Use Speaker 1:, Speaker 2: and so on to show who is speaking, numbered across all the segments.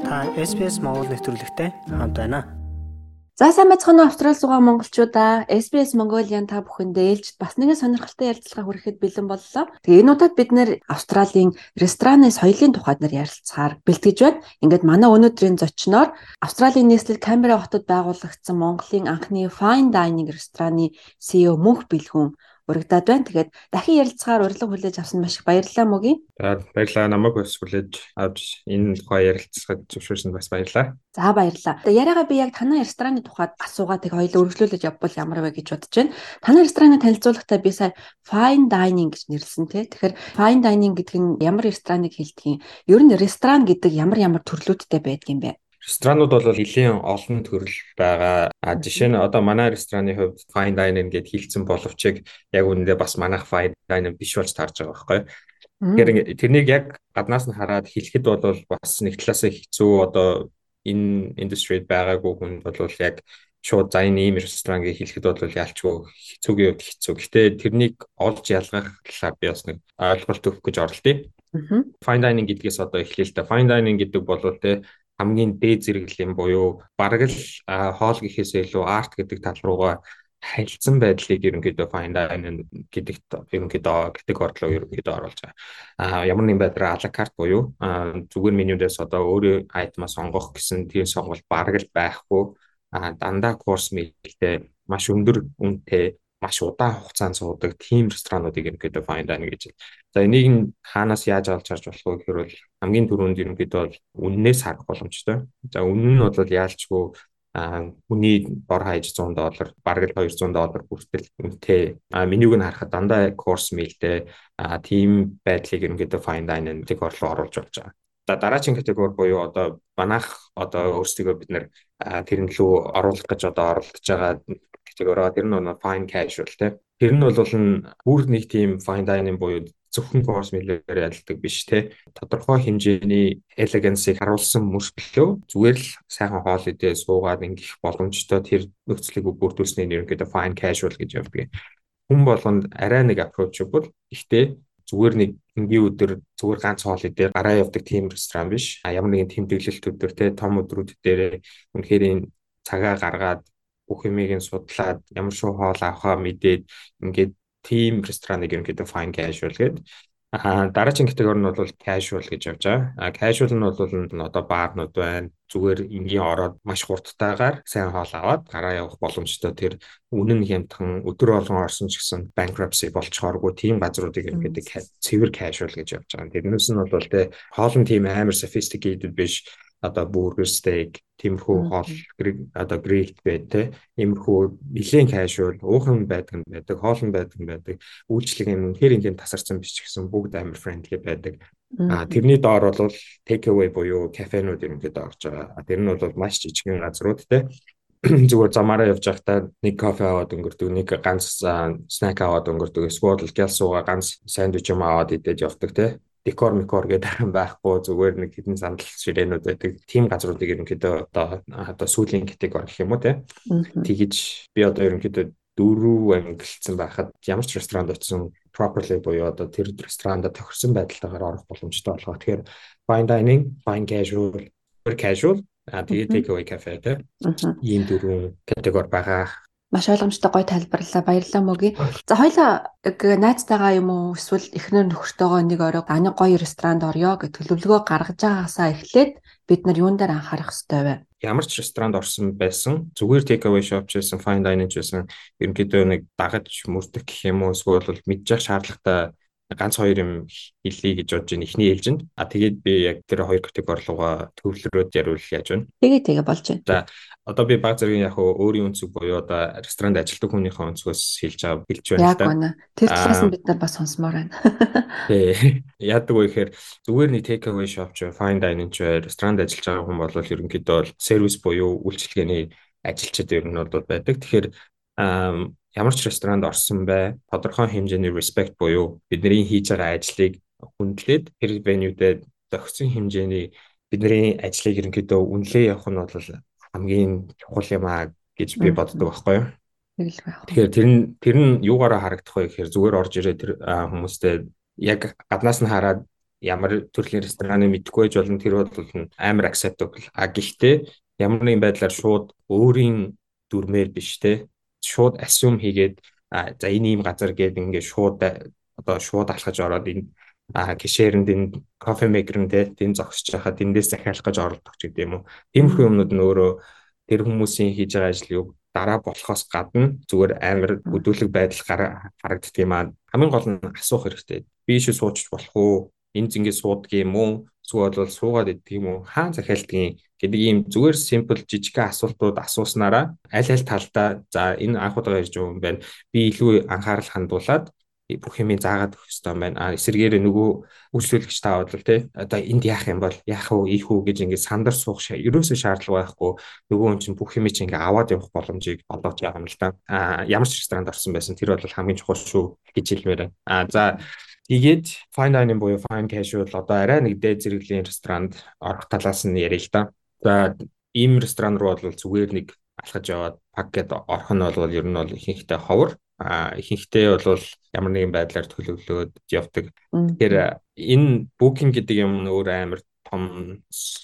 Speaker 1: Та SBS Монгол нэвтрүүлэгтэй хамт байна.
Speaker 2: За сайн байцгаана уу Австрали суугаа монголчуудаа. SBS Mongolian та бүхэндээ ээлжид бас нэгэн сонирхолтой ярилцлага хүрэхэд бэлэн боллоо. Тэгээ энэ удаад бид нэр Австралийн рестораны соёлын тухайд ярилцахаар бэлтгэж байна. Ингээд манай өнөөдрийн зочноор Австралийн нийслэл Камбера хотод байгуулагдсан Монголын анхны Fine Dining рестораны CEO Мөнх Бэлгүн урагдаад байна. Тэгээд дахин ярилцахаар урилга хүлээж авсан маш их баярлалаа мөгийн.
Speaker 3: За баярлалаа, намайг бас хүлээж авч энэ тухай ярилцахад зөвшөөрсөнд бас баярлалаа.
Speaker 2: За баярлалаа. Тэгээ яриагаа би яг танай рестораны тухайд асуугаад тэг хоёул өргөжлүүлж явбал ямар вэ гэж бодож байна. Танай рестораныг танилцуулахдаа би сая Fine Dining гэж нэрлсэн тий. Тэгэхээр Fine Dining гэдэг нь ямар рестораныг хэлдэг юм? Ер нь ресторан гэдэг ямар төрлүүдтэй байдаг юм бэ?
Speaker 3: Ресторанууд бол нэлийн олон төрөл байгаа. Жишээ нь одоо манай рестораны хувьд Fine Dining гэдээ хэлсэн боловч яг үүндээ бас манайх Fine Dining биш болж таарж байгаа байхгүй. Тэгэхээр тэрнийг яг гаднаас нь хараад хэлэхэд бол бас нэг талаасаа хэцүү. Одоо энэ индустрид байгаагүй хүн бол яг шууд за энэ ийм ресторан гэж хэлэхэд бол ялчгүй хэцүүгийн хувьд хэцүү. Гэхдээ тэрнийг олж ялгах талаар би бас нэг ойлголт өгөх гэж оролдъё. Fine Dining гэдгээс одоо эхлэе л да. Fine Dining гэдэг бол хамгийн дээд зэрэглэлийн буюу бараг л хоол гэхээсээ илүү арт гэдэг тал руугаа харилцсан байдлыг ерөнхийдөө Fine Dining гэдэгт ерөнхийдөө категорид ерөнхийдөө оруулж байгаа. Ямар нэгэн байдлаар à la carte буюу зүгээр менюдээс одоо өөрөө айтмаа сонгох гэсэн тийм сонголт бараг л байхгүй. Дандаа курс мэлтэй маш өндөр үнэтэй маш удаан хугацаанд суудаг тийм ресторануудыг ерөнхийдөө Fine Dining гэж. За энийг нь хаанаас яаж олж харж болох вэ гэхээр бол хамгийн түрүүнд ерөнхийдөө үннээс харах боломжтой. За үнэн нь бол яалчгүй хүний дор хаяж $100, бараг л $200 хүртэл үнэтэй. Менюг нь харахад дандаа курс мэлтэй тийм байдлыг ерөнхийдөө Fine Dining категорид оруулж болж байгаа. За дараагийн категори буюу одоо манайх одоо өөрсдөө бид нэр тэрэн лөө оруулах гэж одоо оролдож байгаа категори. Тэр нь Fine Casual те. Тэр нь бол бүр нэг тийм Fine Dining буюу зөвхөн course meal-ээр яддаг биш те. Тодорхой хэмжээний elegance-ийг харуулсан мөртлөө зүгээр л сайхан хоол идээ суугаад ингэх боломжтой тэр нөхцөлийг бүрдүүлснээр ерөнхийдөө Fine Casual гэж явдаг. Хүн болгонд арай нэг approachable. Гэхдээ зүгээр нэг энгийн өдөр зүгээр ганц хоол идээ гараа явдаг тийм ресторан биш. Ямар нэгэн тэмдэглэлт өдөр те том өдрүүд дээр үнэхээр энэ цагаа гаргаад бүх юмыг судлаад ямар шүү хоол авахаа мэдээд ингээд team рестораныг ерөнхийдөө Fine Casual гэдэг. Дараагийн категори нь бол casual гэж явж байгаа. Casual нь бол одоо баарнууд байна. Зүгээр энгийн ороод маш хурдтайгаар сайн хоол аваад гараа явах боломжтой тэр үнэн хямдхан өдөр болгон орсон ч гэсэн bankruptcy болцохооргүй тийм газруудыг ерөнхийдөө цэвэр casual гэж явж байгаа. Тэрнээс нь бол тэ хоол нь тийм амар sophisticated биш. Одоо burger steak тиймэрхүү хоол одоо grilled бай тэ иймэрхүү нэлийн casual уухан байдаг хоол нь байдаг үйлчлэг юм үнэхээр ингээд тасарсан биш гэсэн бүгд амар friendly байдаг. Тэрний доор бол take away буюу кафенууд ингээд орж байгаа. Тэр нь бол маш жижигхэн газрууд тэ зүгээр замаараа явж байхдаа нэг кофе аваад өнгөрдөг, нэг ганц snack аваад өнгөрдөг, эсвэл гялсууга ганц сандвич юм аваад идэж явдаг тэ. Декор гэдэг байхгүй зүгээр нэг хідэн сандал ширээнүүд байдаг. Тим газруудыг ерөнхийдөө одоо сүүлийн категори гэх юм уу те. Тэгэж би одоо ерөнхийдөө 4 ангилсан байхад ямар ч ресторанд очсон properly буюу одоо тэр ресторанда тохирсон байдалтайгаар орох боломжтой болгоо. Тэгэхээр Fine Dining, Fine Casual, Casual, тэгээ take away cafe те. Ийм 4 категори байгаа.
Speaker 2: Маш ойлгомжтой гоё тайлбарлалаа. Баярлалаа мөгийн. За хоёлаа найзтайгаа юм уу эсвэл эхнэр нөхөртөөгөө нэг орой аны гоё ресторанд орё гэж төлөвлөгөө гаргаж байгаасаа эхлээд бид нар юун дээр анхаарах хэрэгтэй вэ?
Speaker 3: Ямар ч ресторанд орсон байсан зүгээр take away shop ч байсан Fine Dining ч байсан ерөнхийдөө нэг дагаж мөрдөх гэх юм уу эсвэл мэдчих шаардлагатай ганц хоёр юм хэлье гэж бодож байна. Эхний ээлжинд. Тэгээд би яг тэр хоёр категори руугаа төвлөрөөд яривал яаж байна?
Speaker 2: Тэгээ болж байна.
Speaker 3: За одоо би баг зэргийн яг өөрийн өнцөг буюу одоо ресторанд ажилладаг хүнийхээ өнцгөөс хэлж байна
Speaker 2: яг байна. Тэр талаас нь бид нар бас сонсомоор байна.
Speaker 3: Тий. Яадаг вэ гэхээр зүгээр нэг take away shop ч Fine Dining ч ресторанд ажиллаж байгаа хүн бол ерөнхийдөө сервис буюу үйлчилгээний ажилчид ер нь бол байдаг. Тэгэхээр ямар ч ресторанд орсон бай тодорхой хэмжээний respect буюу бидний хийж байгаа ажлыг хүндлээд тэр venue-д зохицсон хэмжээний бидний ажлыг ерөнхийдөө үнэлээ явах нь бол хамгийн чухал юм аа гэж би боддог байхгүй юу. Тэгэхээр тэр нь юугаараа харагдах вэ гэхээр зүгээр орж ирээ тэр хүмүүстэй яг гаднаас нь хараад ямар төрлийн рестораныг мэдгүй байж болно, тэр бол амар acceptable. Гэхдээ ямар нэгэн байдлаар шууд өөрийн дүрмээр биш те, шууд assume хийгээд за энэ ийм газар гээд ингээд шууд одоо шууд алхаж ороод энэ гişээрэнд энэ кофе мейкер тэ тийм зогсож байхад эндээс захиалах гэж оролдох ч гэдэг юм уу. Тиймэрхүү юмнууд нь өөрөө тэр хүмүүсийн хийж байгаа ажлыг дараа болохоос гадна зүгээр амар хөдөлгөөн байдал харагддаг юм аа. Хамгийн гол нь асуух хэрэгтэй. Би ийшээ суучих болох уу? Энэ зингээ суудаг юм уу? Эсвэл бол суугаад идэх юм уу? Хаан захиалдгийг гэдэг ийм зүгээр simple жижигхэн асуултууд асууснараа аль аль талдаа за энэ анх удаага ирж байгаа юм байна. Би илүү анхаарал хандуулад бүх юмыг заагаад өгөх хэрэгтэй юм байна. Эсвэргээр нөгөө үйлчлүүлэгч таавал тий одоо энд яах юм бол яах вэ, ийх үү гэж ингээд сандар суух ерөөсөө шаардлага байхгүй. Нөгөө хүн чинь бүх юмыг чинь ингээд аваад явах боломжийг олгож байгаа юм л да. Ямар ч ресторанд орсон байсан тэр бол хамгийн чухал шүү гэж хэлмээр байна. За тэгээд fine dining буюу fine casual одоо арай нэг дээд зэрэглэлийн ресторанд орох талаас нь ярил л да. За ийм ресторан руу бол зүгээр нэг алхаж яваад пакет орох нь бол ер нь бол ихэнхдээ ховор. Ихэнхдээ бол ямар нэгэн байдлаар төлөвлөөд явдаг. Тэгэхээр энэ booking гэдэг юм нь өөр амар том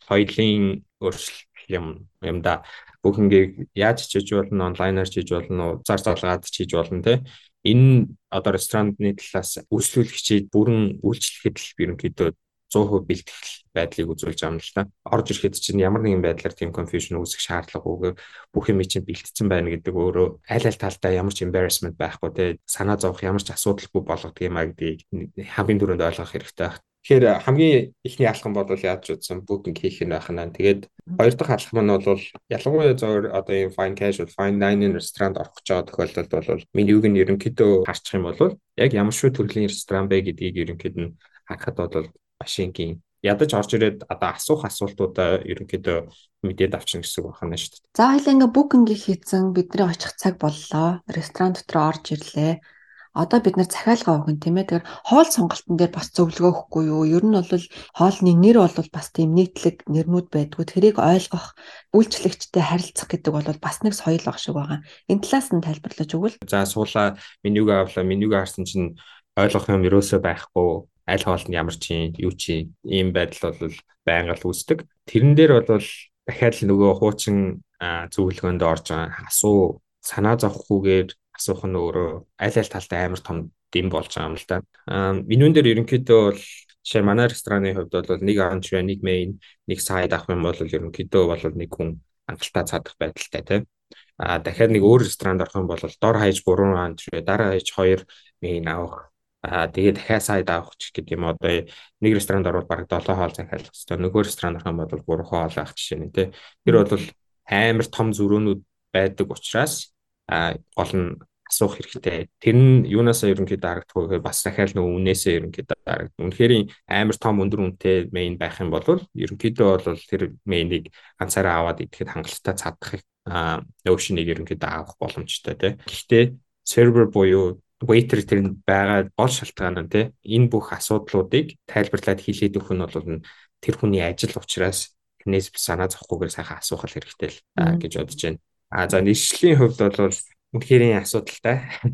Speaker 3: соёлын өөрчлөлт юм да. Booking-ийг яаж хийж болно, онлайнаар хийж болно, зар залгаад хийж болно те. Энэ одоо рестораны талаас үйлчлүүлэгчид бүрэн үйлчлэхэд л ерөнхийдөө 100% бэлтгэл байдлыг үзүүлж байгаа юм л та. Орж ирэхэд чинь ямар нэгэн байдлаар тийм confusion үүсэх шаардлагагүй бүх юм чинь бэлтгэсэн байна гэдэг өөрөө аль аль талдаа ямар ч embarrassment байхгүй те санаа зовох ямар ч асуудалгүй болгодог юм а гэдгийг хамгийн түрүүнд ойлгох хэрэгтэй байна. Тэгэхээр хамгийн ихний алхам бол яаж утсан booking хийх нь байх нь. Тэгээд хоёр дахь алхам нь бол ялангуяа зөвөр одоо ийм fine casual, fine dining ресторанд орох гэж байгаа тохиолдолд бол менюг нь ерөнхийдөө харчих юм бол яг ямар шүү төрлийн ресторан бэ гэдгийг ерөнхийдөө харахад бол машингийн ядаж орж ирээд одоо асуух асуултуудаа ерөнхийдөө мэдээд авчна гэсэн үг байна шүү дээ.
Speaker 2: За хоёлаа ингээ booking хийсэн бидний очих цаг боллоо. Ресторан дотор орж ирлээ. Одоо бид нэр захиалга өгөн тийм ээ. Тэгэхээр хоол сонголтын дээр бас зөвлөгөө өгөхгүй юу? Ер нь бол хоолны нэр бол бас тийм нийтлэг нэрнүүд байдгүй. Тэрийг ойлгох, үйлчлэгчтэй харилцах гэдэг бол бас нэг соёл баг шиг байгаа. Энэ талаас нь тайлбарлаж өгвөл.
Speaker 3: За суулаа менюг авлаа. Менюг харсан чинь ойлгох юм ерөөсөө байхгүй. Аль хоолнд ямар чи юу чи ийм байдал бол байнга л үүсдэг. Тэрэн дээр бол дахиад л нөгөө хуучин зөвлөгөөнд орж байгаа асуу санаа зовхгүйгээр асуух нь өөрөө аль аль талтай амар том дэм болж байгаа юм л да. Менюн дээр ерөнхийдөө бол жишээ манай рестораны хувьд бол нэг анч, нэг мейн, нэг сайд авах юм бол ерөнхийдөө бол нэг хүн хангалттай цадах байдалтай тийм. Дахиад нэг өөр ресторанд орох юм бол дор хаяж 3 анч, дараа хаяж 2 мейн авах. Тэгээд дахиад сайд авах ч гэдэг юм одоо нэг ресторанд орвол бараг 7 хоол захиалах хэрэгтэй. Нөгөө ресторанд орох юм бол 3 хоол авах жишээ нь тийм. Тэр бол амар том зөрөөнүүд байдаг учраас гол нь асуух хэрэгтэй. Тэр нь юунасаа ерөнхийдөө харагдах вэ? Бас дахиад нөгөө үнээсээ ерөнхийдөө харагдана. Үнэхээр амар том өндөр үнэтэй мейн байх юм бол ерөнхийдөө бол тэр мейнийг ганцаараа аваад идэхэд хангалттай цадахыг notion-ыг ерөнхийдөө авах боломжтой тийм. Гэхдээ server буюу waiter тэр байгаа гол шалтгаан нь тийм энэ бүх асуудлуудыг тайлбарлаад хэлээд өгөх нь бол тэр хүний ажил учраас тэрнээс санаа зовхгүйгээр сайхан асуух хэрэгтэй л гэж бодож байна. За нийслэлийн хувьд бол үнэхээр асуудалтай.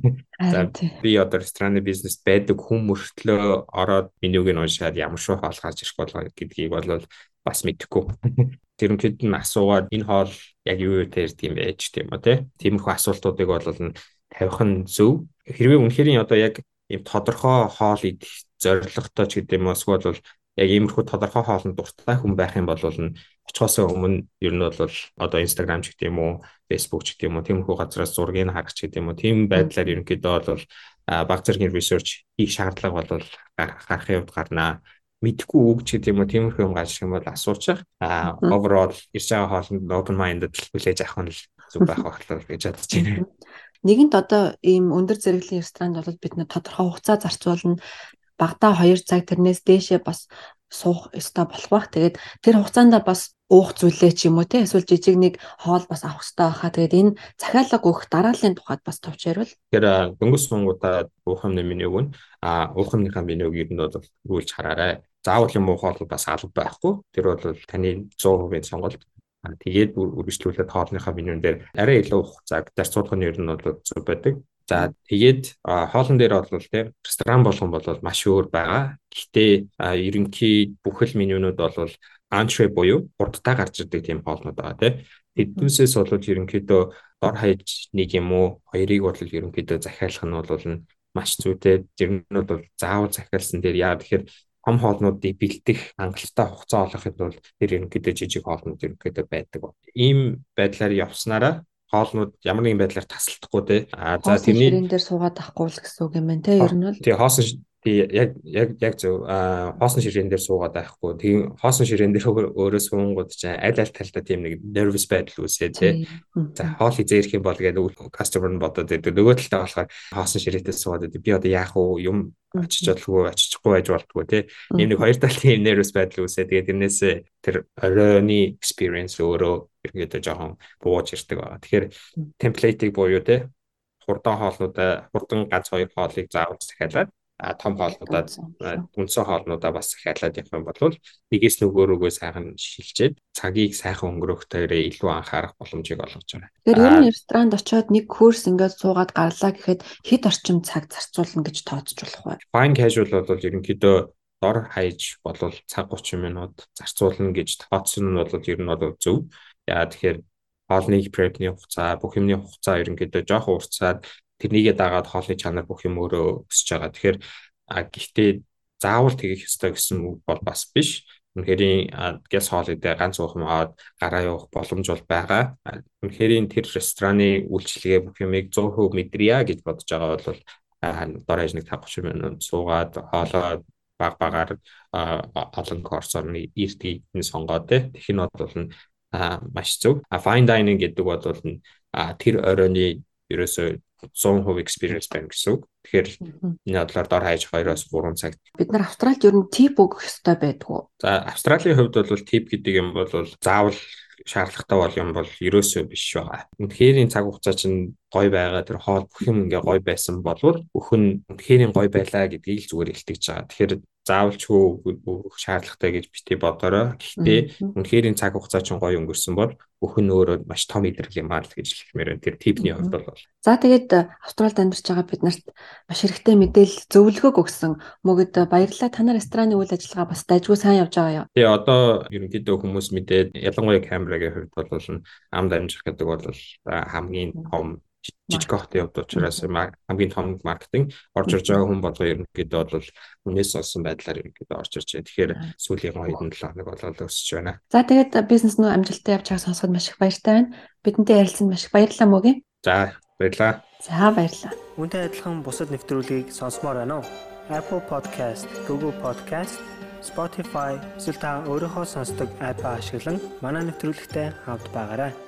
Speaker 3: За би одоо рестораны бизнес байдаг хүн мөртлөө ороод менюг нь уншаад ямар шүү хоол гарч ирэх болоо гэдгийг бол бас мэдэхгүй. Тэрнхэд нь асуугаад энэ хоол яг юу төрд юм бэ ч тийм үү тиймэрхүү асуултуудыг бол тавих нь зөв. Хэрвээ үнэхээр одоо яг ийм тодорхой хоол идэх зорилготой ч гэдэг юм уу эсвэл бол яг иймэрхүү тодорхой хоолнд дуртай хүн байх юм бол очихоос өмнө ер нь бол одоо Instagram ч гэдэг юм уу, Facebook ч гэдэг юм уу, тиймэрхүү газраас зургийг харах ч гэдэг юм уу, тийм байдлаар ерөнхийдөө бол баг зэргийн research хийх шаардлага бол гарахын хувьд гарнаа. Мэдхгүй үг ч гэдэг юм уу, тиймэрхүү юм гарч ирэх юм бол асуучих. Overall ирж байгаа хоолнд open minded хүлээж авах нь зөв байх болов гэж бодож байна.
Speaker 2: Нэгэнт одоо ийм өндөр зэрэглэлийн ресторанд бол бид нэ тодорхой хугацаа зарцуулна. Багадаа 2 цаг тэрнээс дээшээ бас суух ёстой болох бах. Тэгээд тэр хугацаанд бас уух зүйлээ ч юм уу те эсвэл жижиг нэг хоол бас авах ёстой байхаа. Тэгээд энэ захиалга өгөх дарааллын тухайд бас товч ярил.
Speaker 3: Тэгэхээр дөнгөж сунгуудаа уух юмны менюг нь уух юмныхаа менюг ер нь бол өгүүлж хараарай. Заавал юм уух бол бас алба байхгүй. Тэр бол таны 100% сонголт. Тэгээд үргэлжлүүлээд хоолныхаа менюн дээр арай илүү хугацааг зарцуулах нь ер нь бол зөв байдаг. За тэгээд хоолн дээр бол тийм ресторан болгон бол маш өөр байгаа. Гэхдээ ерөнхий бүхэл менюнууд бол антрэ буюу хурдтай гарч ирдэг тийм хоолнууд байгаа тийм. Тэднээсээс бол ерөнхийдөө дор хаяж нэг юм уу хоёрыг бол ерөнхийдөө захиалах нь бол маш зүйтэй. Жирнүүд бол заавал захиалсан дээр яа тэгэхээр том хоолнуудыг бэлдэх хангалттай хугацаа олохын тулд тэр ерөнхийдөө жижиг хоолнууд ерөнхийдөө байдаг. Ийм байдлаар явснараа хоолнууд ямар нэгэн байдлаар тасалдахгүй те.
Speaker 2: За тэрний ширээн дээр суугаад авахгүй л гэсэн үг юм байна те. Ер нь бол
Speaker 3: тий хоосон яг зөв хоосон ширээн дээр суугаад байхгүй. Тийм хоосон ширээн дээр өөрөө суунгууд чинь аль талдаа тийм нэг nervous байдал үүсээ те. За хоол хизээ ирэх юм бол гэдэг customer нь бодоод байдаг. Нөгөө талдаа болохоор хоосон ширээтэй суугаад би одоо яах вэ? Юм очиж болгүй очихгүй байж болтгоо те. Ийм нэг хоёр талын тийм nervous байдал үүсээ. Тэгээд тэрнээс тэр оройны experience өөрөө ингээд жоохон бууж ирдэг байгаа. Тэгэхээр template-ийг буюу те хурдан хоолнуудаа хурдан ганц хоёр хоолыг заавал захиалаад том хоолнуудаа үндсэн хоолнуудаа бас захиалаад явах юм бол нэгээс нөгөөрөөгөө сайхан шилжээд цагийг сайхан өнгөрөхөөр илүү анхаарах боломжийг олгож байгаа.
Speaker 2: Тэгэхээр ер нь ресторанд очиод нэг курс ингээд суугаад гарлаа гэхэд хэд орчим цаг зарцуулна гэж тооцож болох вэ?
Speaker 3: Fine casual бол ерөнхийдөө дор хаяж болвол цаг 30 минут зарцуулна гэж тооцсон нь бол ер нь бол зөв. Яа тэгэхээр хоолны prep-ний хугацаа, бүх юмны хугацаа ерөнхийдөө жоохон уртсаад тэрнийгээ дагаад хоолны чанар бүх юм өөрөө өсөж байгаа. Тэгэхээр гэхдээ заавал тэгэх ёстой гэсэн үг бол бас биш. Үнэхээр гяс хоолойдоо ганц уух юм аваад гараа явах боломж бол байгаа. Үнэхээр тэр рестораны үйлчлэгээ бүх юмыг 100% мэдрийа гэж бодож байгаа бол дор хаяж нэг 50-30 минут суугаад хоолоо багаар олон корсоор нэг ирдгийг сонгоод тэгэх нь бол маш зөв. Fine dining гэдэг бол тэр оройны ерөөсөө 100% experience байна гэсэн үг. Тэгэхээр энэ бодлоор дор хаяж 2-3 цаг.
Speaker 2: Бид нар Австралид ер нь тип өгөх ёстой байдгүй.
Speaker 3: За Австралийн хувьд бол тип гэдэг юм бол заавал шаардлагатай бол юм бол ерөөсөө биш байгаа. Үнэхээр цаг хугацаа чинь гоё байгаа. Тэр хоол бүх юм ингээ гоё байсан болвол өхөн үнэхээр гоё байлаа гэдгийг л зүгээр илтгэж байгаа. Тэгэхээр заавалч өгөх шаардлагатай гэж бити бодорой. Гэхдээ үнэхээр цаг хугацаа чинь гоё өнгөрсөн бол өхөн өөрөө маш том илэрлэл юм аа л гэж хэлмээр байна. Тэр типний хувьд бол.
Speaker 2: За тэгээд Австралид амьдарч байгаа бид нарт маш хэрэгтэй мэдээлэл зөвлөгөөг өгсөн мөгөд баярлалаа. Та нар рестораны үйл ажиллагаа бас дайггүй сайн явж байгаа юу?
Speaker 3: Тэгээ одоо ерөнхийдөө хүмүүс мэдээд ялангуяа камерагийн хувьд бол амд амжих гэдэг бол хамгийн том жижиг хотын хувьд учраас хамгийн том маркетинг орж ирж байгаа хүн болгоо ерөнхийдөө бол үнээс олсон байдлаар ерөнхийдөө орж ирж байгаа. Тэгэхээр сүүлийн 2-7 хоног болоод өсөж байна.
Speaker 2: За тэгээд бизнес нөө амжилттай явж байгааг сонсоход маш их баяртай байна. Бидэнтэй ярилцсанд маш их баярлалаа мөгийн.
Speaker 3: За баярлалаа.
Speaker 2: За баярлалаа.
Speaker 1: Үүнтэй адилхан бусад нэвтрүүлгийг сонсомоор байна уу? Apple Podcast, Google Podcast, Spotify, эсвэл та өөрийнхөө сонсдог апп ашиглан манай нэвтрүүлэгтэй хавд байгаарай.